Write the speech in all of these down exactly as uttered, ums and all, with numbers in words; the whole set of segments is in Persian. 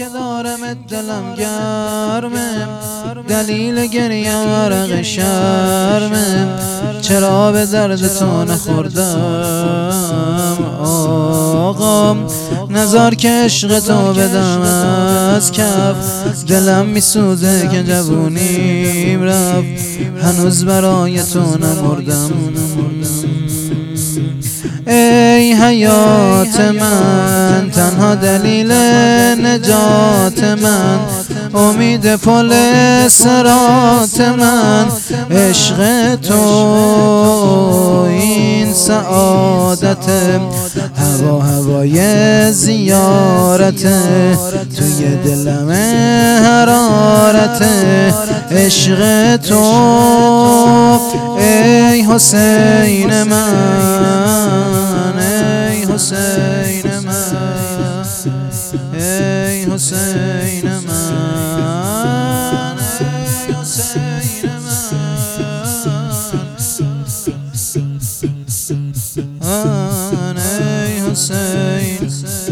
که دارم دلم گرمه، دلیل گریه ورق شرمه، چرا به درد تو نخوردم آقا، نزار که عشق تو بدم از کف، دلم میسوزه که جوونیم رفت، هنوز برای تو نمردم. ای حیات من، تنها دلیل نجات من، امید پل صراط من، عشق تو این سعادت، هوا هوای زیارت، توی دلم حرارت، عشق تو ای حسین من، ای حسین من، ای حسین من، ای حسین من، ای حسین.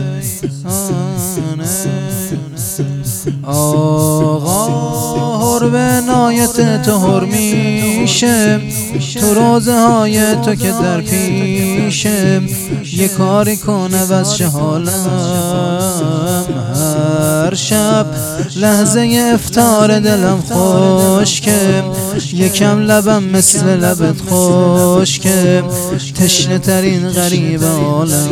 آقا حرب نایت تو هر میشه، تو روزه های تو که در پیشه، یه کاری کنه واسه حالم، هر شب لحظه افطار دلم خشکه، یکم لبم مثل لبت خشکه، تشنه ترین غریب عالم،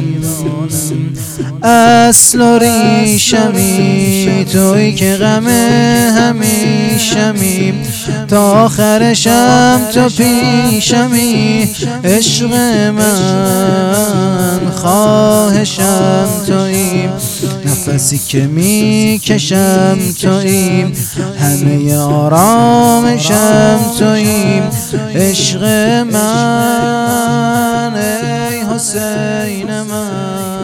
اصل و ریشمی توی که غم همیشمی، تا آخرشم تو پیشمی، عشق من خواهشم تویی، نفسی که میکشم تویی، همه آرامشم تویی، عشق من ای حسین من.